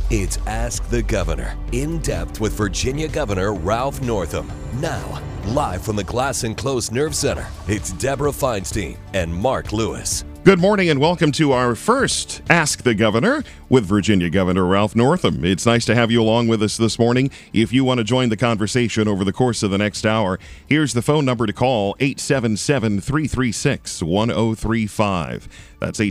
It's Ask the Governor, in depth with Virginia Governor Ralph Northam. Now, live from the Glass and Close Nerve Center, it's Deborah Feinstein and Mark Lewis. Good morning and welcome to our first Ask the Governor with Virginia Governor Ralph Northam. It's nice to have you along with us this morning. If you want to join the conversation over the course of the next hour, here's the phone number to call, 877-336-1035. That's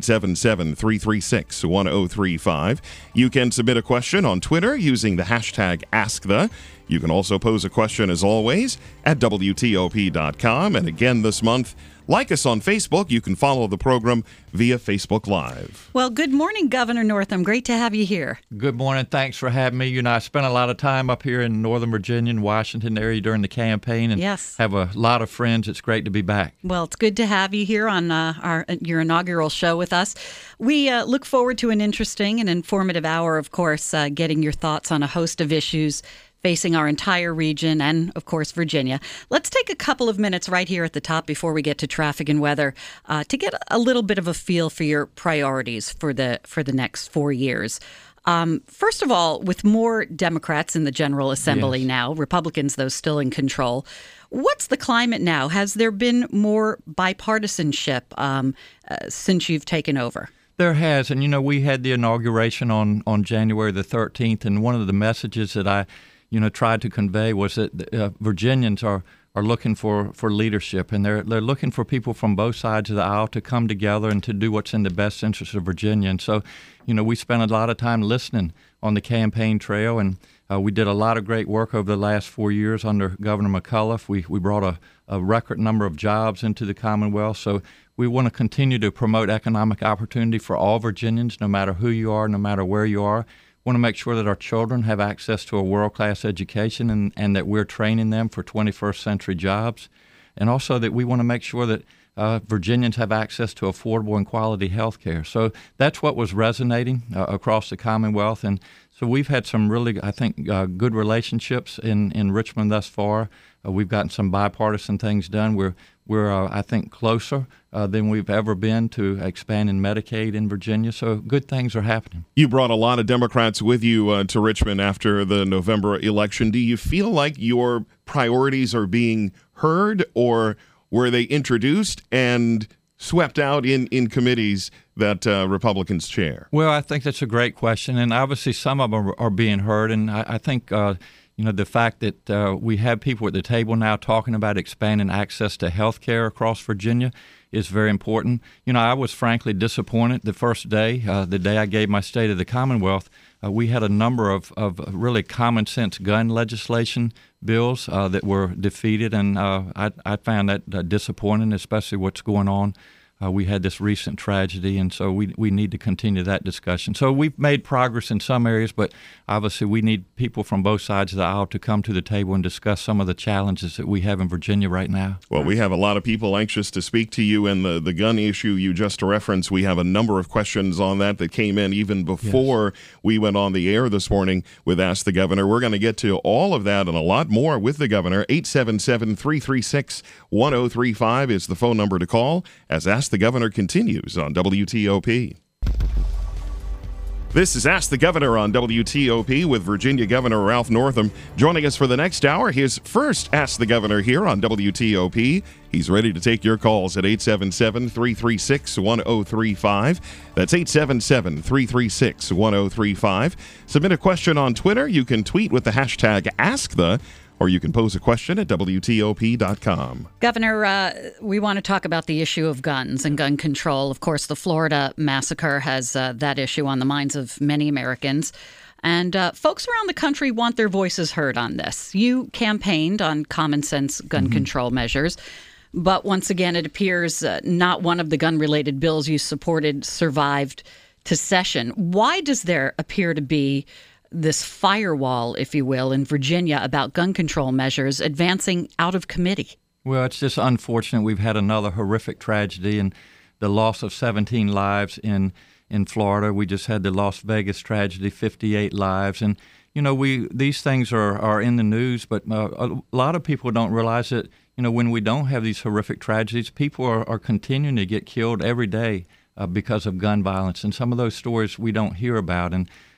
877-336-1035. You can submit a question on Twitter using the hashtag AskThe. You can also pose a question, as always, at WTOP.com. And again this month, like us on Facebook. You can follow the program via Facebook Live. Well, good morning, Governor Northam. Great to have you here. Good morning. Thanks for having me. You know, I spent a lot of time up here in Northern Virginia and Washington area during the campaign, and have a lot of friends. It's great to be back. Well, it's good to have you here on your inaugural show with us. We look forward to an interesting and informative hour, of course, getting your thoughts on a host of issues facing our entire region and, of course, Virginia. Let's take a couple of minutes right here at the top before we get to traffic and weather to get a little bit of a feel for your priorities for the next 4 years. First of all, with more Democrats in the General Assembly now, Republicans, though, still in control, what's the climate now? Has there been more bipartisanship since you've taken over? There has, and, you know, we had the inauguration on January the 13th, and one of the messages that I tried to convey was that Virginians are looking for leadership, and they're looking for people from both sides of the aisle to come together and to do what's in the best interest of Virginia. And so, we spent a lot of time listening on the campaign trail, and we did a lot of great work over the last 4 years under Governor McAuliffe. We brought a record number of jobs into the Commonwealth, so we want to continue to promote economic opportunity for all Virginians, no matter who you are, no matter where you are. Want to make sure that our children have access to a world-class education and that we're training them for 21st century jobs. And also that we want to make sure that Virginians have access to affordable and quality health care. So that's what was resonating across the Commonwealth. And so we've had some really, I think, good relationships in Richmond thus far. We've gotten some bipartisan things done. We're I think, closer than we've ever been to expanding Medicaid in Virginia. So good things are happening. You brought a lot of Democrats with you to Richmond after the November election. Do you feel like your priorities are being heard, or were they introduced and swept out in committees that Republicans chair? Well, I think that's a great question, and obviously some of them are being heard, and I think the fact that we have people at the table now talking about expanding access to health care across Virginia is very important. I was frankly disappointed the first day, the day I gave my State of the Commonwealth. We had a number of really common sense gun legislation bills that were defeated, and I found that disappointing, especially what's going on. We had this recent tragedy, and so we need to continue that discussion. So we've made progress in some areas, but obviously we need people from both sides of the aisle to come to the table and discuss some of the challenges that we have in Virginia right now. Well, we have a lot of people anxious to speak to you, and the gun issue you just referenced, we have a number of questions on that came in even before we went on the air this morning with Ask the Governor. We're going to get to all of that and a lot more with the Governor. 877-336-1035 is the phone number to call as Ask the Governor continues on WTOP. This is Ask the Governor on WTOP with Virginia Governor Ralph Northam. Joining us for the next hour, his first Ask the Governor here on WTOP. He's ready to take your calls at 877-336-1035. That's 877-336-1035. Submit a question on Twitter. You can tweet with the hashtag AskThe, or you can pose a question at WTOP.com. Governor, we want to talk about the issue of guns and gun control. Of course, the Florida massacre has that issue on the minds of many Americans. And folks around the country want their voices heard on this. You campaigned on common sense gun control measures. But once again, it appears not one of the gun-related bills you supported survived to session. Why does there appear to be this firewall, if you will, in Virginia about gun control measures advancing out of committee? Well, it's just unfortunate. We've had another horrific tragedy and the loss of 17 lives in Florida. We just had the Las Vegas tragedy, 58 lives. And, these things are in the news, but a lot of people don't realize that, when we don't have these horrific tragedies, people are continuing to get killed every day because of gun violence. And some of those stories we don't hear about. And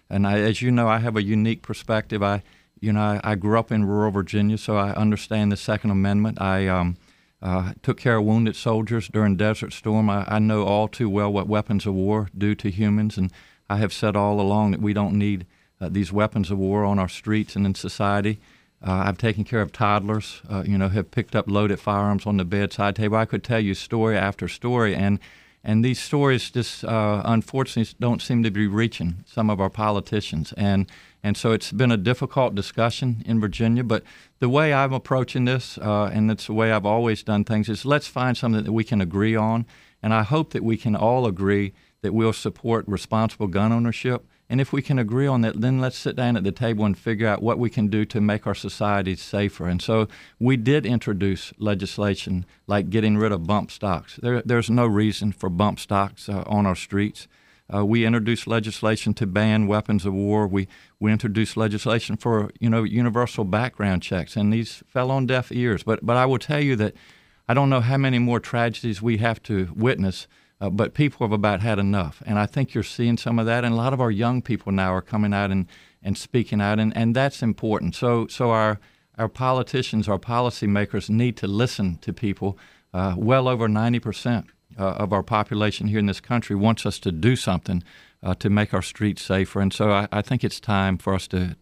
And as you know, I have a unique perspective. I grew up in rural Virginia, so I understand the Second Amendment. I took care of wounded soldiers during Desert Storm. I know all too well what weapons of war do to humans, and I have said all along that we don't need these weapons of war on our streets and in society. I've taken care of toddlers, have picked up loaded firearms on the bedside table. I could tell you story after story, and these stories just unfortunately don't seem to be reaching some of our politicians. And so it's been a difficult discussion in Virginia, but the way I'm approaching this, and it's the way I've always done things, is let's find something that we can agree on, and I hope that we can all agree that we'll support responsible gun ownership. And if we can agree on that, then let's sit down at the table and figure out what we can do to make our societies safer. And so we did introduce legislation like getting rid of bump stocks. There's no reason for bump stocks on our streets. We introduced legislation to ban weapons of war. We introduced legislation for universal background checks, and these fell on deaf ears. But I will tell you that I don't know how many more tragedies we have to witness. But people have about had enough. And I think you're seeing some of that. And a lot of our young people now are coming out and speaking out, and that's important. So our politicians, our policymakers need to listen to people. Well over 90% of our population here in this country wants us to do something to make our streets safer. And so I think it's time for us to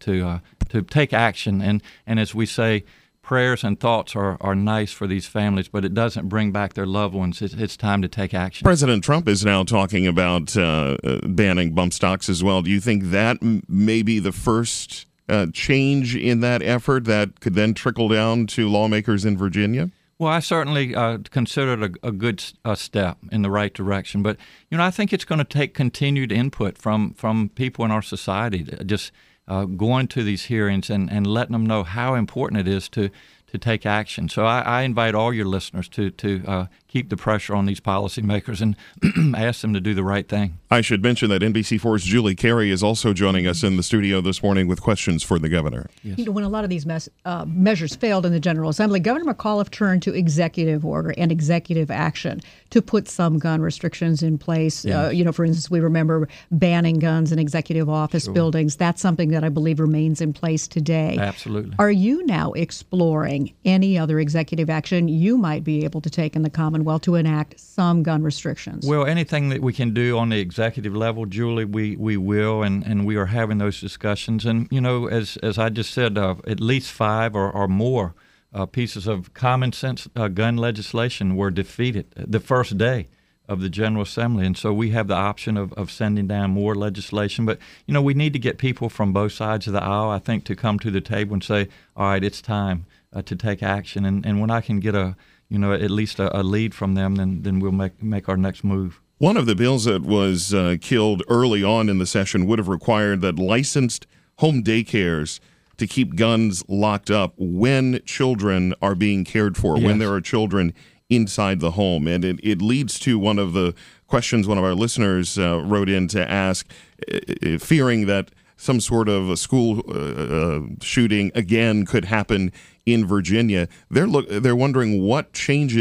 take action. And as we say, prayers and thoughts are nice for these families, but it doesn't bring back their loved ones. It's time to take action. President Trump is now talking about banning bump stocks as well. Do you think that may be the first change in that effort that could then trickle down to lawmakers in Virginia? Well, I certainly consider it a good step in the right direction. But, I think it's going to take continued input from people in our society, just going to these hearings and letting them know how important it is to take action. So I invite all your listeners to keep the pressure on these policymakers and ask them to do the right thing. I should mention that NBC4's Julie Carey is also joining us in the studio this morning with questions for the governor. Yes. When a lot of these measures failed in the General Assembly, Governor McAuliffe turned to executive order and executive action to put some gun restrictions in place. Yeah. For instance, we remember banning guns in executive office buildings. That's something that I believe remains in place today. Absolutely. Are you now exploring any other executive action you might be able to take in the Commonwealth to enact some gun restrictions? Well, anything that we can do on the executive level, Julie, we will, and we are having those discussions. And, as I just said, at least 5 or more pieces of common sense gun legislation were defeated the first day of the General Assembly. And so we have the option of sending down more legislation. But, we need to get people from both sides of the aisle, I think, to come to the table and say, all right, it's time to take action. And when I can get at least a lead from them, then we'll make our next move. One of the bills that was killed early on in the session would have required that licensed home daycares to keep guns locked up when children are being cared for, when there are children inside the home. And it leads to one of the questions one of our listeners wrote in to ask, fearing that some sort of a school shooting again could happen in Virginia. They're wondering what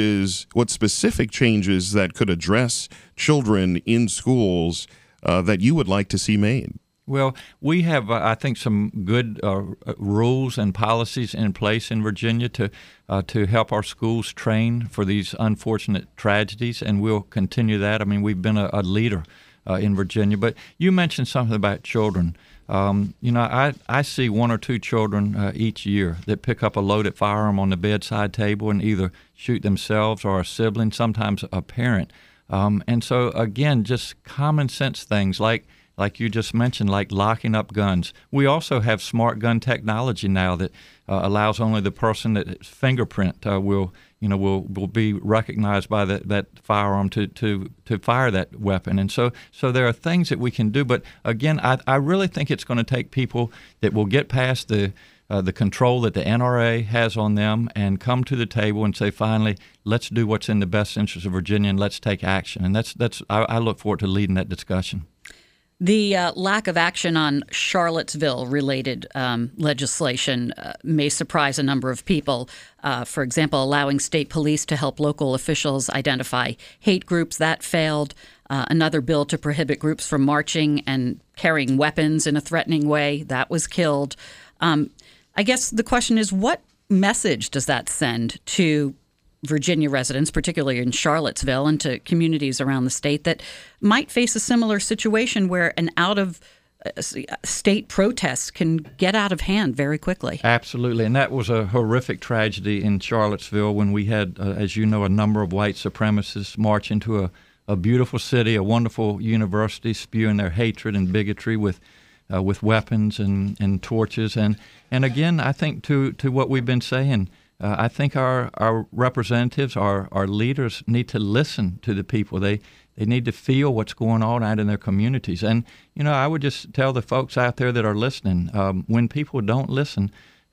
specific changes that could address children in schools that you would like to see made. Well, we have, I think, some good rules and policies in place in Virginia to help our schools train for these unfortunate tragedies, and we'll continue that. I mean, we've been a leader in Virginia. But you mentioned something about children. I see 1 or 2 children each year that pick up a loaded firearm on the bedside table and either shoot themselves or a sibling, sometimes a parent. And so, again, just common sense things like you just mentioned, like locking up guns. We also have smart gun technology now that allows only the person that's fingerprint will be recognized by that firearm to fire that weapon. And so there are things that we can do. But again, I really think it's going to take people that will get past the control that the NRA has on them and come to the table and say, finally, let's do what's in the best interest of Virginia and let's take action. And I look forward to leading that discussion. The lack of action on Charlottesville-related legislation may surprise a number of people. For example, allowing state police to help local officials identify hate groups, that failed. Another bill to prohibit groups from marching and carrying weapons in a threatening way, that was killed. I guess the question is, what message does that send to Virginia residents, particularly in Charlottesville, and to communities around the state that might face a similar situation where an out-of-state protest can get out of hand very quickly? Absolutely, and that was a horrific tragedy in Charlottesville when we had, as you know, a number of white supremacists march into a beautiful city, a wonderful university, spewing their hatred and bigotry with weapons and torches. And again, I think to what we've been saying, I think our representatives, our leaders need to listen to the people. They need to feel what's going on out in their communities. And, I would just tell the folks out there that are listening, when people don't listen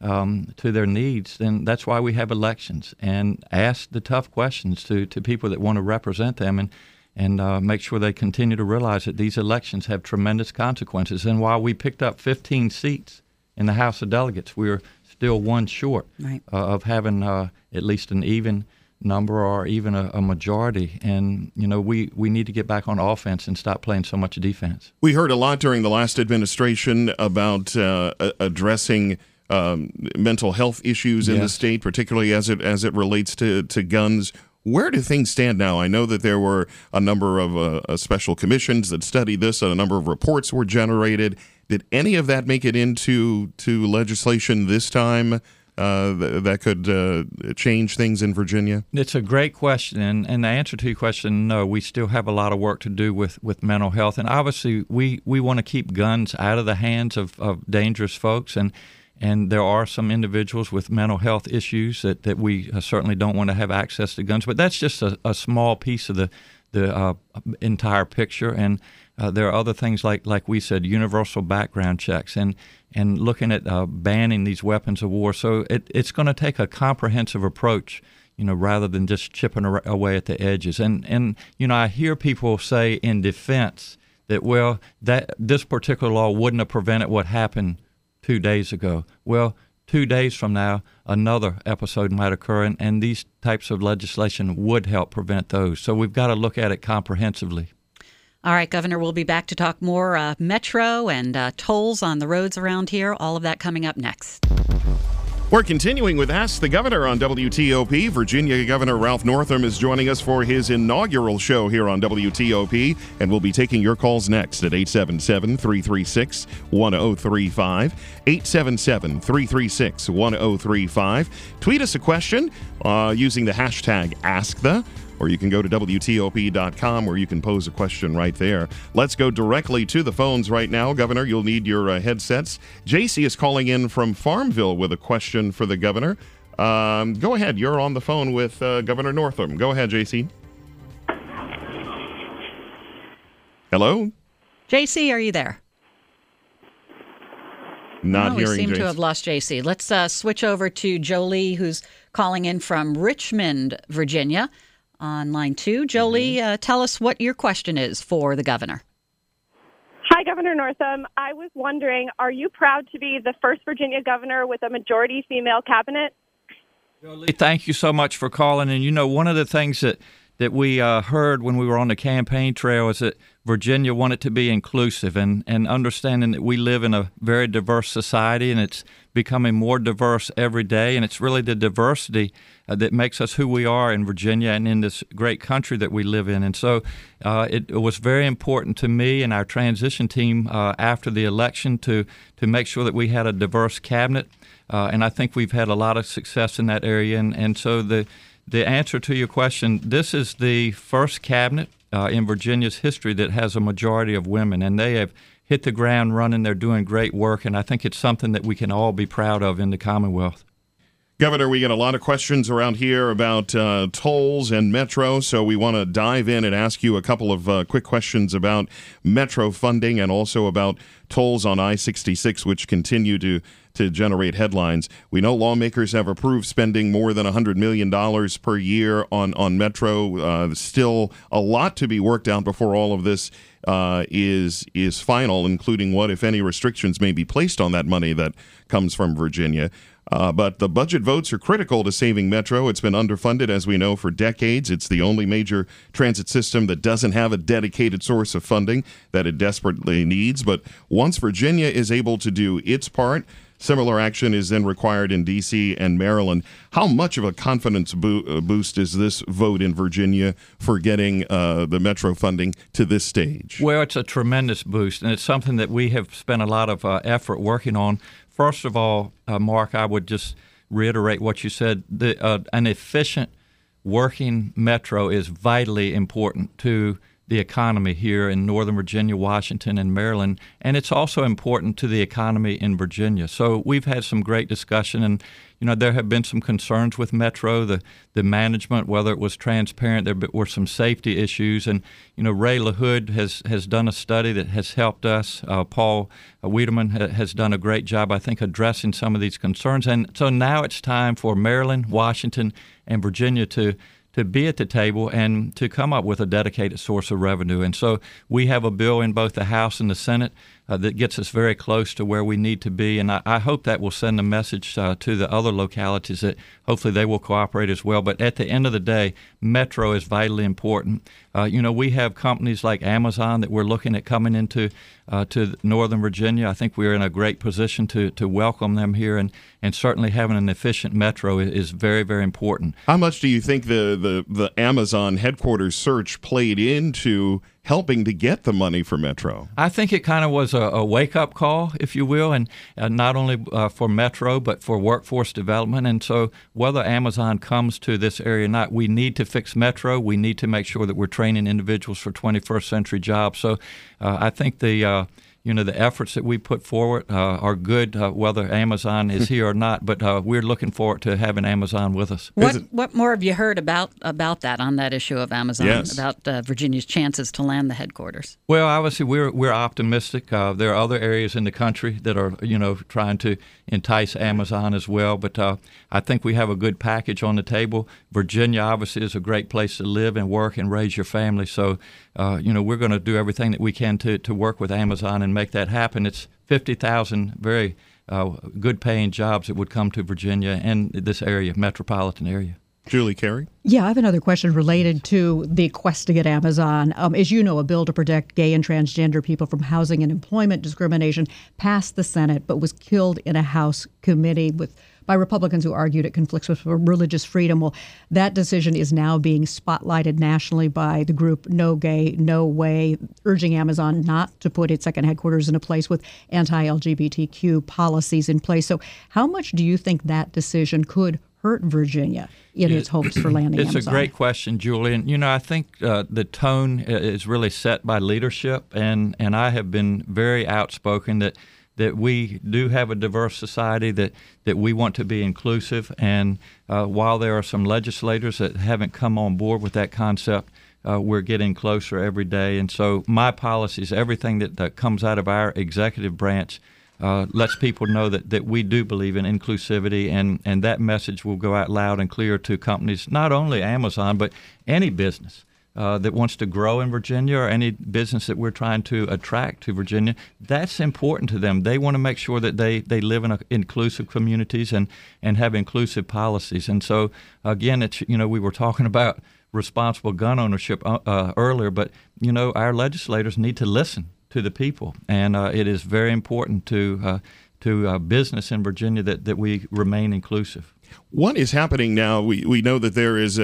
to their needs, then that's why we have elections, and ask the tough questions to people that want to represent them, and make sure they continue to realize that these elections have tremendous consequences. And while we picked up 15 seats in the House of Delegates, we're still one short of having at least an even number or even a majority. And, we need to get back on offense and stop playing so much defense. We heard a lot during the last administration about addressing mental health issues in the state, particularly as it relates to guns. Where do things stand now? I know that there were a number of special commissions that studied this, and a number of reports were generated. Did any of that make it into legislation this time that could change things in Virginia? It's a great question, and the answer to your question, no. We still have a lot of work to do with mental health, and obviously we want to keep guns out of the hands of dangerous folks, and there are some individuals with mental health issues that we certainly don't want to have access to guns. But that's just a small piece of the entire picture. And there are other things like we said, universal background checks and looking at banning these weapons of war. So it's going to take a comprehensive approach, rather than just chipping away at the edges. And I hear people say in defense that, that this particular law wouldn't have prevented what happened 2 days ago. Well, 2 days from now, another episode might occur, and these types of legislation would help prevent those. So we've got to look at it comprehensively. All right, Governor, we'll be back to talk more metro and tolls on the roads around here. All of that coming up next. We're continuing with Ask the Governor on WTOP. Virginia Governor Ralph Northam is joining us for his inaugural show here on WTOP, and we'll be taking your calls next at 877-336-1035, 877-336-1035. Tweet us a question using the hashtag AskThe, or you can go to WTOP.com where you can pose a question right there. Let's go directly to the phones right now. Governor, you'll need your headsets. JC is calling in from Farmville with a question for the governor. Go ahead. You're on the phone with Governor Northam. Go ahead, JC. Hello? JC, are you there? Not hearing we seem JC. to have lost JC. Let's switch over to Jolie, who's calling in from Richmond, Virginia. On line 2. Jolie, tell us what your question is for the governor. Hi, Governor Northam. I was wondering, are you proud to be the first Virginia governor with a majority female cabinet? Jolie, thank you so much for calling. And, one of the things that we heard when we were on the campaign trail is that Virginia wanted to be inclusive and understanding that we live in a very diverse society, and it's becoming more diverse every day. And it's really the diversity that makes us who we are in Virginia and in this great country that we live in. And so it was very important to me and our transition team after the election to make sure that we had a diverse cabinet. And I think we've had a lot of success in that area. And so the answer to your question, this is the first cabinet in Virginia's history that has a majority of women, and they have hit the ground running. They're doing great work, and I think it's something that we can all be proud of in the Commonwealth. Governor, we get a lot of questions around here about tolls and Metro, so we want to dive in and ask you a couple of quick questions about Metro funding and also about tolls on I-66, which continue to generate headlines. We know lawmakers have approved spending more than $100 million per year on Metro. Still a lot to be worked out before all of this is final, including what, if any, restrictions may be placed on that money that comes from Virginia. But the budget votes are critical to saving Metro. It's been underfunded, as we know, for decades. It's the only major transit system that doesn't have a dedicated source of funding that it desperately needs. But once Virginia is able to do its part, similar action is then required in D.C. and Maryland. How much of a confidence boost is this vote in Virginia for getting the Metro funding to this stage? Well, it's a tremendous boost, and it's something that we have spent a lot of effort working on. First of all, Mark, I would just reiterate what you said. An efficient working Metro is vitally important to the economy here in Northern Virginia, Washington, and Maryland, and it's also important to the economy in Virginia. So we've had some great discussion, and there have been some concerns with Metro, the management, whether it was transparent. There were some safety issues, and Ray LaHood has done a study that has helped us. Paul Wiedemann has done a great job, I think, addressing some of these concerns. And so now it's time for Maryland, Washington, and Virginia to be at the table and to come up with a dedicated source of revenue. And so we have a bill in both the House and the Senate that gets us very close to where we need to be. And I hope that will send a message to the other localities that hopefully they will cooperate as well. But at the end of the day, Metro is vitally important. We have companies like Amazon that we're looking at coming into to Northern Virginia. I think we're in a great position to welcome them here, and certainly having an efficient Metro is very, very important. How much do you think the Amazon headquarters search played into helping to get the money for Metro? I think it kind of was a wake-up call, if you will, and not only for Metro, but for workforce development. And so whether Amazon comes to this area or not, we need to fix Metro. We need to make sure that we're training individuals for 21st century jobs. So I think the efforts that we put forward are good, whether Amazon is here or not. But we're looking forward to having Amazon with us. What more have you heard about that on that issue of Amazon, yes, about Virginia's chances to land the headquarters? Well, obviously we're optimistic. There are other areas in the country that are trying to entice Amazon as well. But I think we have a good package on the table. Virginia obviously is a great place to live and work and raise your family. So we're going to do everything that we can to work with Amazon and make that happen. It's 50,000 very good-paying jobs that would come to Virginia and this area, metropolitan area. Julie Carey? Yeah, I have another question related to the quest to get Amazon. As you know, a bill to protect gay and transgender people from housing and employment discrimination passed the Senate, but was killed in a House committee by Republicans who argued it conflicts with religious freedom. Well, that decision is now being spotlighted nationally by the group No Gay, No Way, urging Amazon not to put its second headquarters in a place with anti-LGBTQ policies in place. So how much do you think that decision could hurt Virginia in its hopes for landing Amazon? It's a great question, Julie. And, I think the tone is really set by leadership, and I have been very outspoken that we do have a diverse society, that we want to be inclusive. And while there are some legislators that haven't come on board with that concept, we're getting closer every day. And so my policies, everything that comes out of our executive branch, lets people know that we do believe in inclusivity, and that message will go out loud and clear to companies, not only Amazon, but any business that wants to grow in Virginia, or any business that we're trying to attract to Virginia. That's important to them. They want to make sure that they live in inclusive communities and have inclusive policies. And so, again, it's we were talking about responsible gun ownership earlier, but our legislators need to listen to the people, and it is very important to business in Virginia that we remain inclusive. What is happening now? We know that there is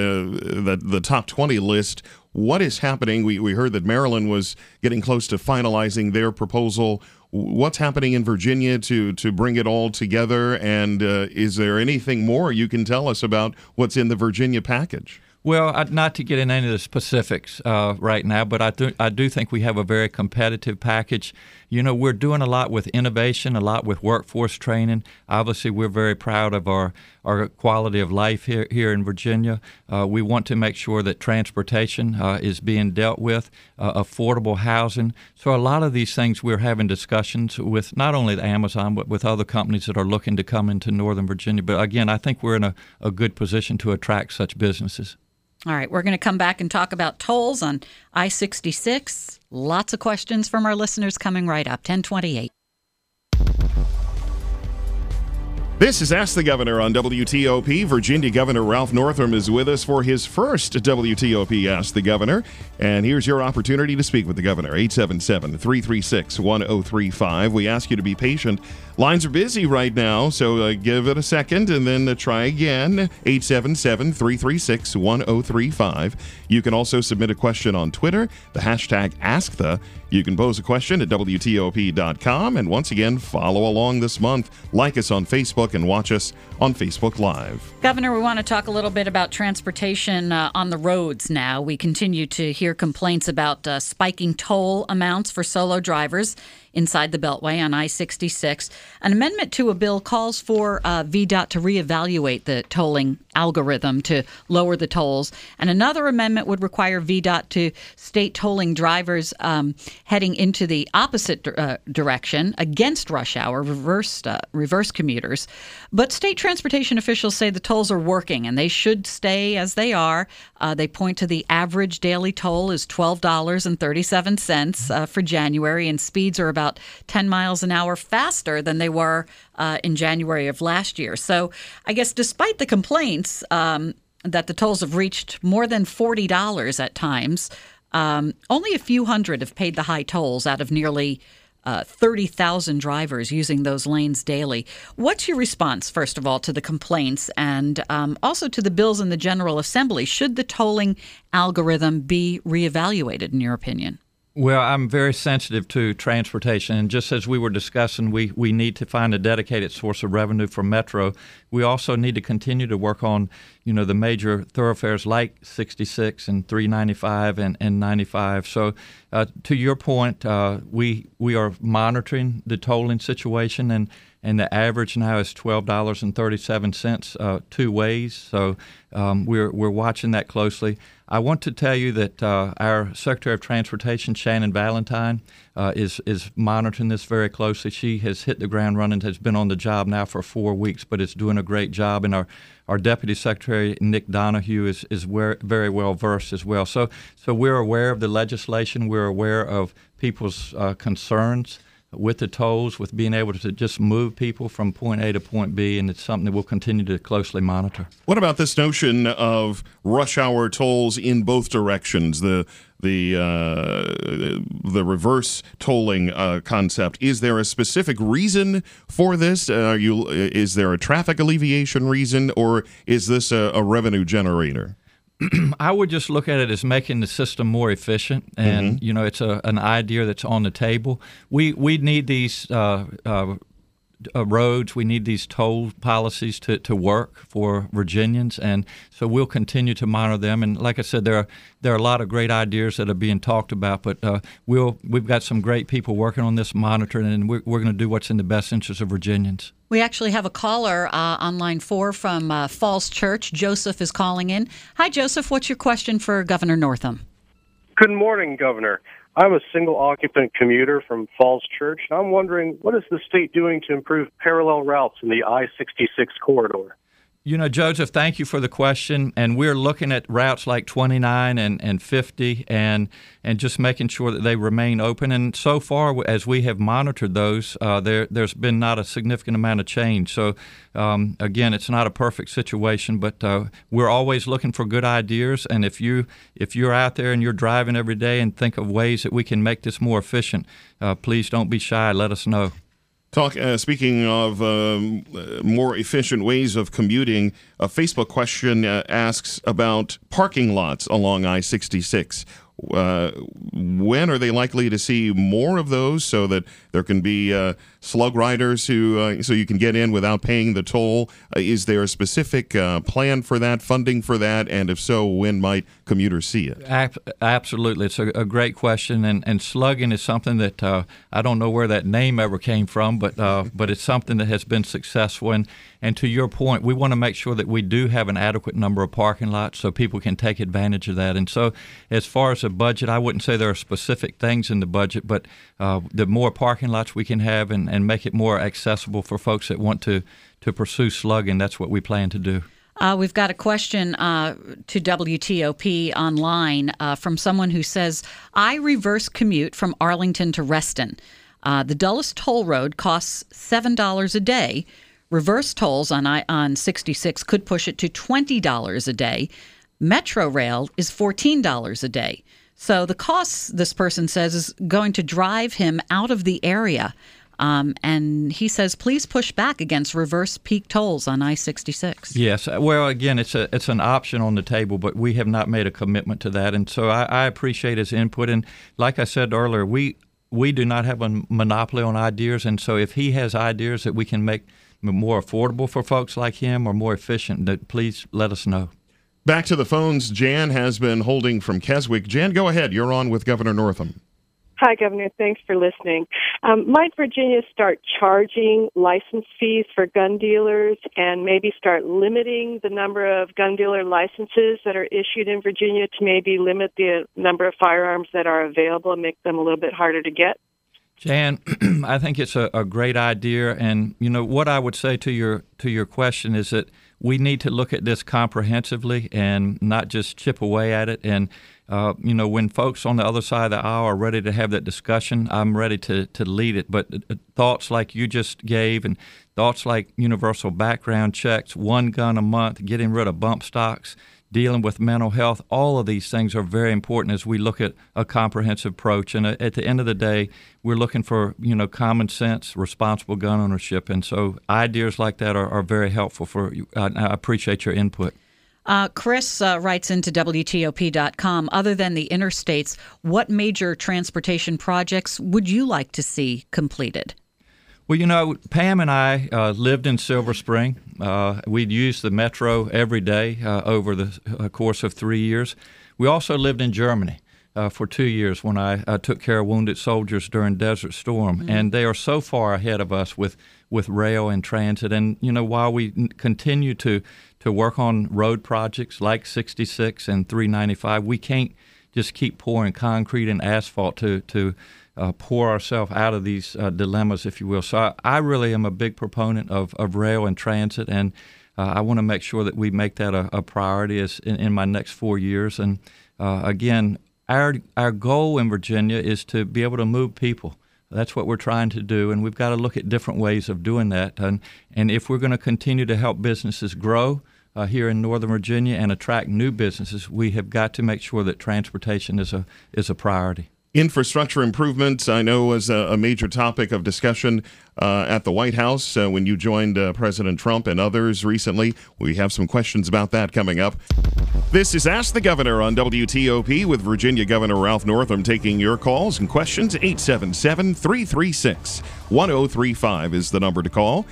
the top 20 list. What is happening? We heard that Maryland was getting close to finalizing their proposal. What's happening in Virginia to bring it all together? And is there anything more you can tell us about what's in the Virginia package? Well, not to get into any of the specifics right now, but I do think we have a very competitive package. We're doing a lot with innovation, a lot with workforce training. Obviously, we're very proud of our quality of life here in Virginia. We want to make sure that transportation is being dealt with, affordable housing. So a lot of these things we're having discussions with not only the Amazon, but with other companies that are looking to come into Northern Virginia. But again, I think we're in a good position to attract such businesses. All right, we're going to come back and talk about tolls on I-66. Lots of questions from our listeners coming right up. 1028. This is Ask the Governor on WTOP. Virginia Governor Ralph Northam is with us for his first WTOP Ask the Governor. And here's your opportunity to speak with the governor, 877-336-1035. We ask you to be patient. Lines are busy right now, so give it a second and then try again, 877-336-1035. You can also submit a question on Twitter, the hashtag AskThe. You can pose a question at WTOP.com. And once again, follow along this month. Like us on Facebook and watch us on Facebook Live. Governor, we want to talk a little bit about transportation on the roads now. We continue to hear complaints about spiking toll amounts for solo drivers inside the Beltway on I-66. An amendment to a bill calls for VDOT to reevaluate the tolling algorithm to lower the tolls. And another amendment would require VDOT to state tolling drivers heading into the opposite direction against rush hour, reverse commuters. But state transportation officials say the tolls are working and they should stay as they are. They point to the average daily toll is $12.37 for January, and speeds are about 10 miles an hour faster than they were in January of last year. So I guess despite the complaints that the tolls have reached more than $40 at times, only a few hundred have paid the high tolls out of nearly 30,000 drivers using those lanes daily. What's your response, first of all, to the complaints and also to the bills in the General Assembly? Should the tolling algorithm be reevaluated, in your opinion? Well, I'm very sensitive to transportation, and just as we were discussing, we need to find a dedicated source of revenue for Metro. We also need to continue to work on, the major thoroughfares like 66 and 395 and 95. So, to your point, we are monitoring the tolling situation, and the average now is $12.37 two ways. So we're watching that closely. I want to tell you that our Secretary of Transportation, Shannon Valentine, is monitoring this very closely. She has hit the ground running, has been on the job now for 4 weeks, but is doing a great job. And our Deputy Secretary, Nick Donahue, is very well versed as well. So we're aware of the legislation. We're aware of people's concerns with the tolls, with being able to just move people from point A to point B, and it's something that we'll continue to closely monitor. What about this notion of rush hour tolls in both directions, the reverse tolling concept? Is there a specific reason for this? Is there a traffic alleviation reason, or is this a revenue generator? I would just look at it as making the system more efficient, and it's an idea that's on the table. We need these roads. We need these toll policies to work for Virginians, and so we'll continue to monitor them. And like I said, there are a lot of great ideas that are being talked about, but we've got some great people working on this, monitoring, and we're going to do what's in the best interest of Virginians. We actually have a caller on line 4 from Falls Church. Joseph is calling in. Hi, Joseph. What's your question for Governor Northam? Good morning, Governor. I'm a single-occupant commuter from Falls Church, and I'm wondering, what is the state doing to improve parallel routes in the I-66 corridor? Joseph, thank you for the question. And we're looking at routes like 29 and 50 and just making sure that they remain open. And so far, as we have monitored those, there's been not a significant amount of change. So, again, it's not a perfect situation, but we're always looking for good ideas. And if you're out there and you're driving every day and think of ways that we can make this more efficient, please don't be shy. Let us know. Speaking of more efficient ways of commuting, a Facebook question asks about parking lots along I-66. When are they likely to see more of those so that there can be slug riders who so you can get in without paying the toll? Is there a specific plan for that, funding for that? And if so, when might commuters see it? Absolutely. It's a great question. And slugging is something that I don't know where that name ever came from, but it's something that has been successful. And to your point, we want to make sure that we do have an adequate number of parking lots so people can take advantage of that. And so as far as the budget, I wouldn't say there are specific things in the budget, but the more parking lots we can have and make it more accessible for folks that want to pursue slugging, that's what we plan to do. We've got a question to WTOP online from someone who says, I reverse commute from Arlington to Reston. The Dulles Toll Road costs $7 a day. Reverse tolls on 66 could push it to $20 a day. Metro Rail is $14 a day. So the cost, this person says, is going to drive him out of the area. And he says, please push back against reverse peak tolls on I-66. Yes. Well, again, it's an option on the table, but we have not made a commitment to that. And so I appreciate his input. And like I said earlier, we do not have a monopoly on ideas. And so if he has ideas that we can make more affordable for folks like him or more efficient, that please let us know. Back to the phones. Jan has been holding from Keswick. Jan, go ahead. You're on with Governor Northam. Hi, Governor. Thanks for listening. Might Virginia start charging license fees for gun dealers and maybe start limiting the number of gun dealer licenses that are issued in Virginia to maybe limit the number of firearms that are available and make them a little bit harder to get? Jan, I think it's a great idea. And, you know, what I would say to your question is that we need to look at this comprehensively and not just chip away at it. And, you know, when folks on the other side of the aisle are ready to have that discussion, I'm ready to lead it. But thoughts like you just gave and thoughts like universal background checks, one gun a month, getting rid of bump stocks, dealing with mental health, all of these things are very important as we look at a comprehensive approach. And at the end of the day, we're looking for, you know, common sense, responsible gun ownership. And so ideas like that are very helpful for you. I appreciate your input. Chris writes into WTOP.com, other than the interstates, what major transportation projects would you like to see completed? Well, you know, Pam and I lived in Silver Spring. We'd used the metro every day over the course of 3 years. We also lived in Germany for 2 years when I took care of wounded soldiers during Desert Storm. Mm-hmm. And they are so far ahead of us with rail and transit. And, you know, while we continue to work on road projects like 66 and 395, we can't just keep pouring concrete and asphalt to pour ourselves out of these dilemmas, if you will. So I really am a big proponent of rail and transit, and I want to make sure that we make that a priority in my next 4 years. And again, our goal in Virginia is to be able to move people. That's what we're trying to do, and we've got to look at different ways of doing that. And if we're going to continue to help businesses grow here in Northern Virginia and attract new businesses, we have got to make sure that transportation is a priority. Infrastructure improvements, I know, was a major topic of discussion at the White House when you joined President Trump and others recently. We have some questions about that coming up. This is Ask the Governor on WTOP with Virginia Governor Ralph Northam taking your calls and questions. 877-336-1035 is the number to call.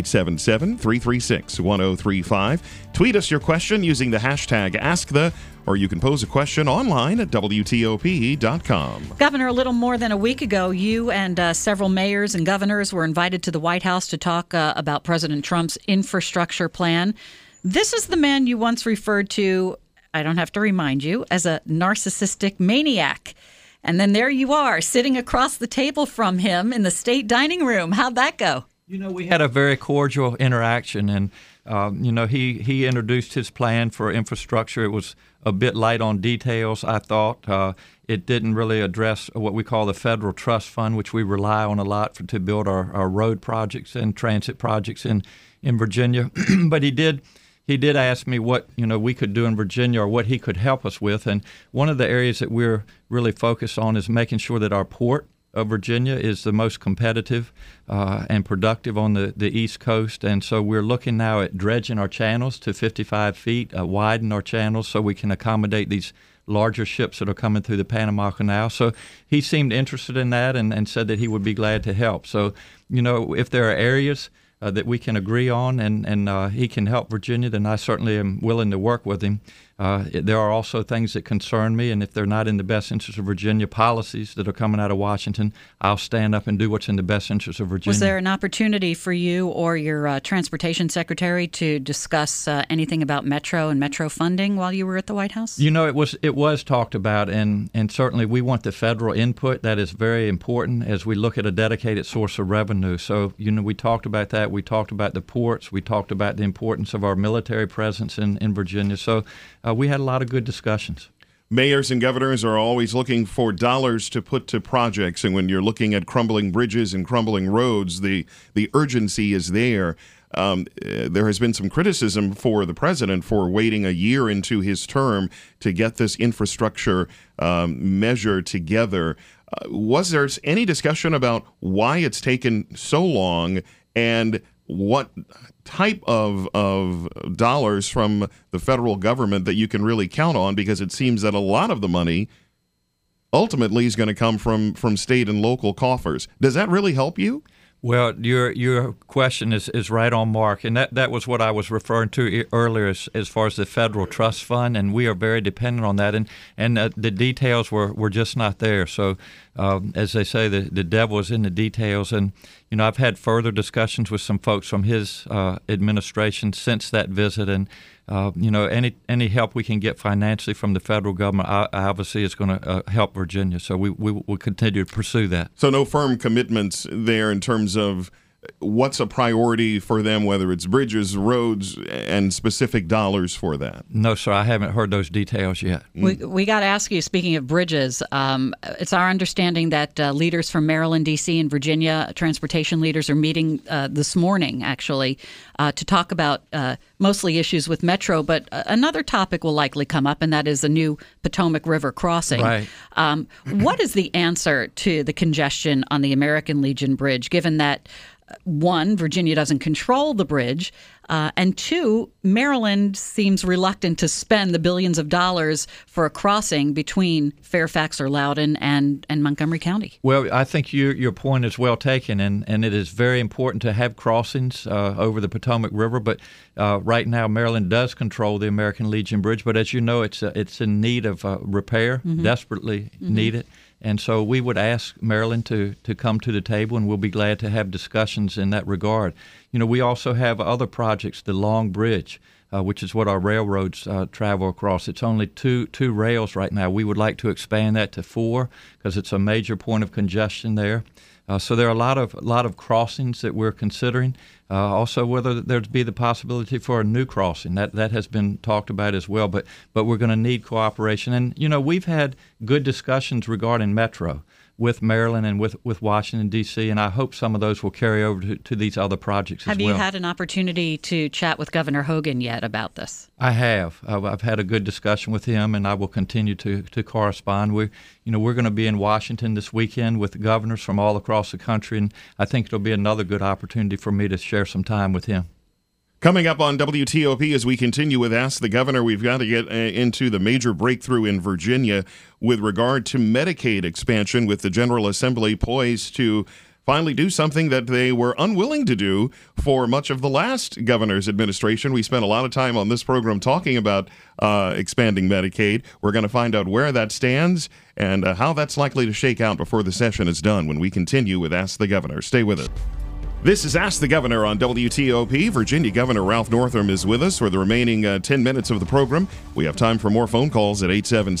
877-336-1035. Tweet us your question using the hashtag AskThe, or you can pose a question online at WTOP.com. Governor, a little more than a week ago, you and several mayors and governors were invited to the White House to talk about President Trump's infrastructure plan. This is the man you once referred to, I don't have to remind you, as a narcissistic maniac. And then there you are, sitting across the table from him in the state dining room. How'd that go? You know, we had a very cordial interaction, and you know, he introduced his plan for infrastructure. It was a bit light on details, I thought. It didn't really address what we call the Federal Trust Fund, which we rely on a lot to build our road projects and transit projects in Virginia. But he did ask me what, you know, we could do in Virginia or what he could help us with. And one of the areas that we're really focused on is making sure that our port of Virginia is the most competitive and productive on the East Coast. And so we're looking now at dredging our channels to 55 feet, widen our channels so we can accommodate these larger ships that are coming through the Panama Canal. So he seemed interested in that and said that he would be glad to help. So, you know, if there are areas that we can agree on and he can help Virginia, then I certainly am willing to work with him. There are also things that concern me, and if they're not in the best interest of Virginia, policies that are coming out of Washington, I'll stand up and do what's in the best interest of Virginia. Was there an opportunity for you or your transportation secretary to discuss anything about Metro and Metro funding while you were at the White House? You know, it was talked about, and certainly we want the federal input. That is very important as we look at a dedicated source of revenue. So, you know, we talked about that. We talked about the ports. We talked about the importance of our military presence in Virginia. So we had a lot of good discussions. Mayors and governors are always looking for dollars to put to projects, and when you're looking at crumbling bridges and crumbling roads, the urgency is there. There has been some criticism for the president for waiting a year into his term to get this infrastructure measure together. Was there any discussion about why it's taken so long and what type of dollars from the federal government that you can really count on? Because it seems that a lot of the money ultimately is going to come from state and local coffers. Does that really help you? Well, your question is right on mark, and that was what I was referring to earlier as far as the federal trust fund, and we are very dependent on that, and the details were just not there. So, as they say, the devil is in the details, and you know, I've had further discussions with some folks from his administration since that visit, and you know, any help we can get financially from the federal government, obviously, is going to help Virginia. So we will continue to pursue that. So no firm commitments there in terms of what's a priority for them, whether it's bridges, roads, and specific dollars for that? No, sir. I haven't heard those details yet. We got to ask you, speaking of bridges, it's our understanding that leaders from Maryland, D.C., and Virginia, transportation leaders, are meeting this morning, actually, to talk about mostly issues with Metro, but another topic will likely come up, and that is a new Potomac River crossing. Right. What is the answer to the congestion on the American Legion Bridge, given that one, Virginia doesn't control the bridge, and two, Maryland seems reluctant to spend the billions of dollars for a crossing between Fairfax or Loudoun and Montgomery County? Well, I think your point is well taken, and it is very important to have crossings over the Potomac River. But right now, Maryland does control the American Legion Bridge, but as you know, it's in need of repair, desperately needed. And so we would ask Maryland to come to the table, and we'll be glad to have discussions in that regard. You know, we also have other projects, the Long Bridge, which is what our railroads travel across. It's only two rails right now. We would like to expand that to 4 because it's a major point of congestion there. So there are a lot of crossings that we're considering. Also, whether there'd be the possibility for a new crossing that has been talked about as well. But we're going to need cooperation. And you know, we've had good discussions regarding Metro with Maryland and with Washington, D.C., and I hope some of those will carry over to these other projects as well. Have you had an opportunity to chat with Governor Hogan yet about this? I have. I've had a good discussion with him, and I will continue to correspond. We're going to be in Washington this weekend with governors from all across the country, and I think it'll be another good opportunity for me to share some time with him. Coming up on WTOP as we continue with Ask the Governor, we've got to get into the major breakthrough in Virginia with regard to Medicaid expansion, with the General Assembly poised to finally do something that they were unwilling to do for much of the last governor's administration. We spent a lot of time on this program talking about expanding Medicaid. We're going to find out where that stands and how that's likely to shake out before the session is done when we continue with Ask the Governor. Stay with us. This is Ask the Governor on WTOP. Virginia Governor Ralph Northam is with us for the remaining 10 minutes of the program. We have time for more phone calls at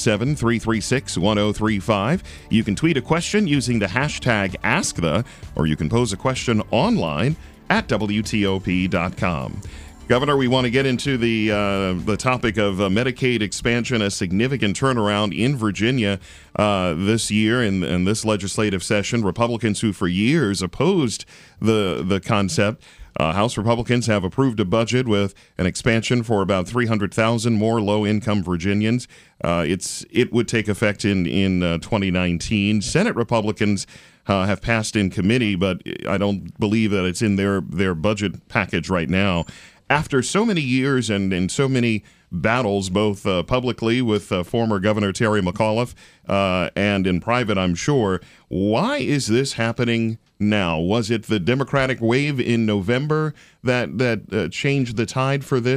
877-336-1035. You can tweet a question using the hashtag AskThe, or you can pose a question online at WTOP.com. Governor, we want to get into the topic of Medicaid expansion, a significant turnaround in Virginia this year in this legislative session. Republicans who for years opposed the concept. House Republicans have approved a budget with an expansion for about 300,000 more low-income Virginians. It would take effect in 2019. Senate Republicans have passed in committee, but I don't believe that it's in their budget package right now. After so many years and so many battles, both publicly with former Governor Terry McAuliffe and in private, I'm sure, why is this happening now? Was it the Democratic wave in November that changed the tide for this?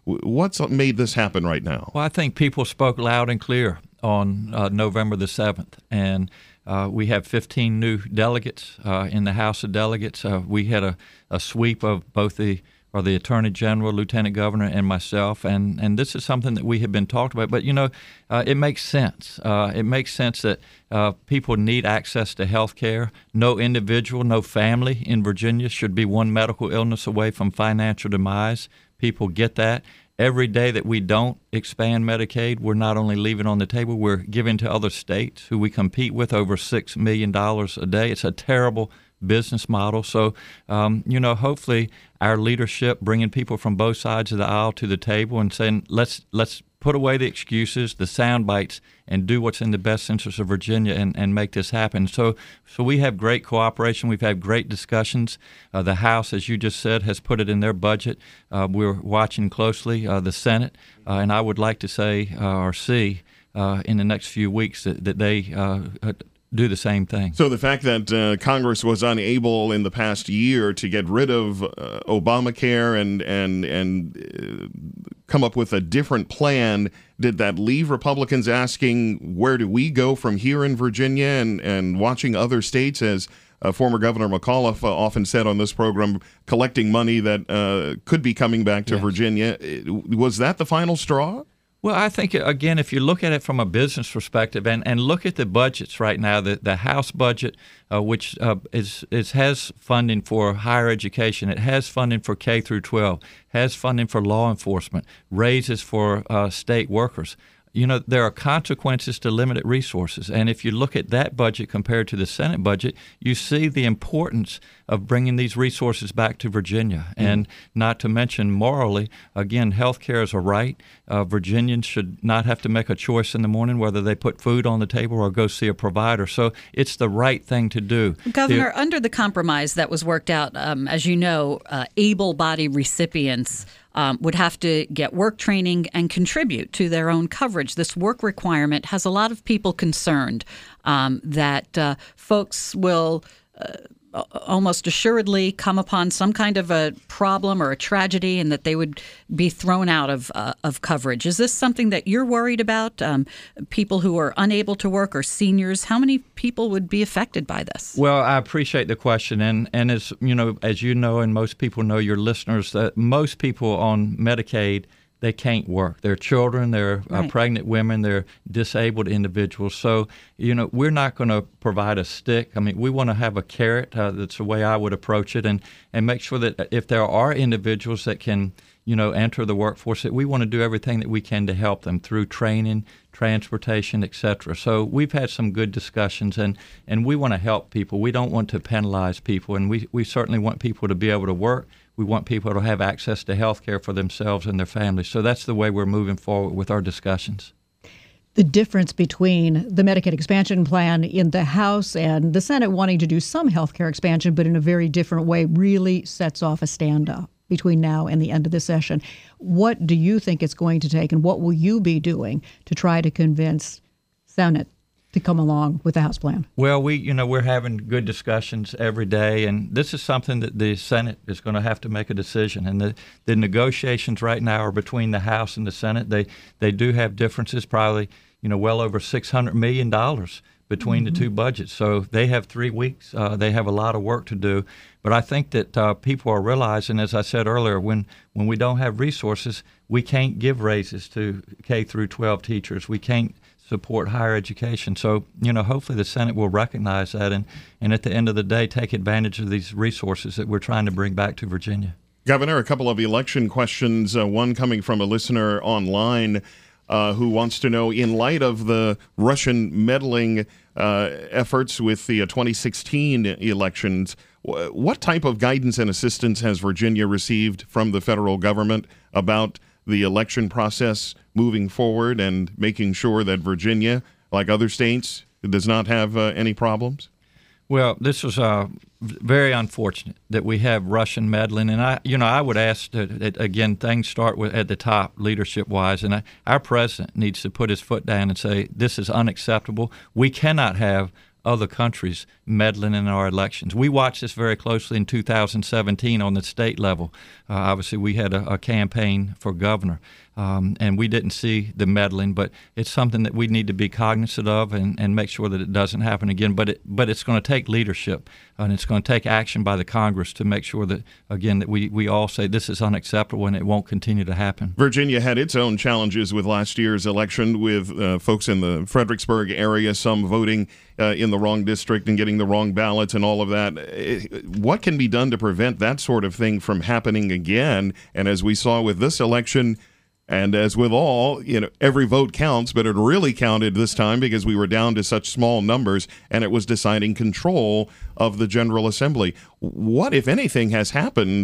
What's made this happen right now? Well, I think people spoke loud and clear on November the 7th, and we have 15 new delegates in the House of Delegates. We had a sweep of both the Attorney General, Lieutenant Governor, and myself, and this is something that we have been talked about. But, it makes sense. It makes sense that people need access to health care. No individual, no family in Virginia should be one medical illness away from financial demise. People get that. Every day that we don't expand Medicaid, we're not only leaving on the table, we're giving to other states who we compete with over $6 million a day. It's a terrible business model. So, hopefully our leadership, bringing people from both sides of the aisle to the table and saying, let's put away the excuses, the sound bites, and do what's in the best interest of Virginia and make this happen. So we have great cooperation. We've had great discussions. The House, as you just said, has put it in their budget. We're watching closely the Senate, and I would like to say or see in the next few weeks that they do the same thing. So the fact that Congress was unable in the past year to get rid of Obamacare and come up with a different plan, did that leave Republicans asking, where do we go from here in Virginia, and watching other states, as former Governor McAuliffe often said on this program, collecting money that could be coming back to Virginia? Was that the final straw? Well, I think, again, if you look at it from a business perspective and look at the budgets right now, the House budget, which has funding for higher education, it has funding for K through 12, has funding for law enforcement, raises for state workers. There are consequences to limited resources. And if you look at that budget compared to the Senate budget, you see the importance of bringing these resources back to Virginia. Mm-hmm. And not to mention morally, again, health care is a right. Virginians should not have to make a choice in the morning whether they put food on the table or go see a provider. So it's the right thing to do. Governor, under the compromise that was worked out, as you know, able-bodied recipients would have to get work training and contribute to their own coverage. This work requirement has a lot of people concerned that folks will almost assuredly come upon some kind of a problem or a tragedy and that they would be thrown out of coverage. Is this something that you're worried about? People who are unable to work or seniors, how many people would be affected by this? Well, I appreciate the question. And as you know, and most people know, your listeners, that most people on Medicaid, they can't work. They're children, they're pregnant women, they're disabled individuals. So, we're not going to provide a stick. I mean, we want to have a carrot. That's the way I would approach it, and make sure that if there are individuals that can, enter the workforce, that we want to do everything that we can to help them through training, transportation, et cetera. So we've had some good discussions, and we want to help people. We don't want to penalize people, and we certainly want people to be able to work. We want people to have access to health care for themselves and their families. So that's the way we're moving forward with our discussions. The difference between the Medicaid expansion plan in the House and the Senate wanting to do some health care expansion, but in a very different way, really sets off a standoff between now and the end of the session. What do you think it's going to take, and what will you be doing to try to convince Senate to come along with the House plan? Well, we're having good discussions every day, and this is something that the Senate is going to have to make a decision. And the negotiations right now are between the House and the Senate. They do have differences, probably well over $600 million between the two budgets. So they have 3 weeks. They have a lot of work to do. But I think that people are realizing, as I said earlier, when we don't have resources, we can't give raises to K through 12 teachers. We can't support higher education. So, hopefully the Senate will recognize that and at the end of the day take advantage of these resources that we're trying to bring back to Virginia. Governor, a couple of election questions, one coming from a listener online who wants to know, in light of the Russian meddling efforts with the 2016 elections, what type of guidance and assistance has Virginia received from the federal government about the election process moving forward and making sure that Virginia, like other states, does not have any problems? Well, this was very unfortunate that we have Russian meddling, and I would ask that again, things start at the top, leadership-wise, and our president needs to put his foot down and say this is unacceptable. We cannot have other countries meddling in our elections. We watched this very closely in 2017 on the state level. Obviously, we had a campaign for governor, and we didn't see the meddling, but it's something that we need to be cognizant of and make sure that it doesn't happen again. But it's going to take leadership, and it's going to take action by the Congress to make sure that, again, that we all say this is unacceptable and it won't continue to happen. Virginia had its own challenges with last year's election, with folks in the Fredericksburg area, some voting in the wrong district and getting the wrong ballots and all of that. What can be done to prevent that sort of thing from happening again? And as we saw with this election, and as with all, every vote counts, but it really counted this time because we were down to such small numbers, and it was deciding control of the General Assembly. What, if anything, has happened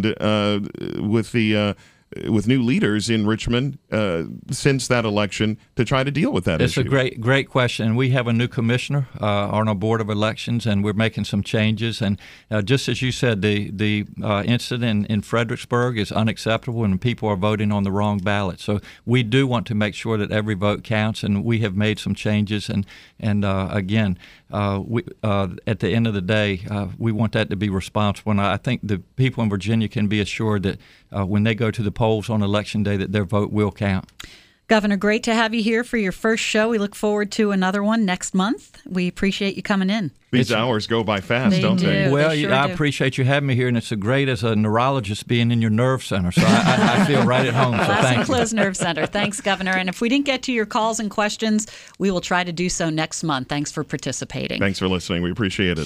with new leaders in Richmond since that election to try to deal with that issue? It's a great question. We have a new commissioner on our Board of Elections, and we're making some changes. And just as you said, the incident in Fredericksburg is unacceptable, and people are voting on the wrong ballot. So we do want to make sure that every vote counts, and we have made some changes. And again, at the end of the day, we want that to be responsible. And I think the people in Virginia can be assured that when they go to the polls on Election Day, that their vote will count. Governor, great to have you here for your first show. We look forward to another one next month. We appreciate you coming in. These hours go by fast, don't they? Well, They sure I do. appreciate you having me here, and it's so great as a neurologist being in your nerve center. So I feel right at home. So Glass thank you. Enclosed Nerve Center. Thanks, Governor. And if we didn't get to your calls and questions, we will try to do so next month. Thanks for participating. Thanks for listening. We appreciate it.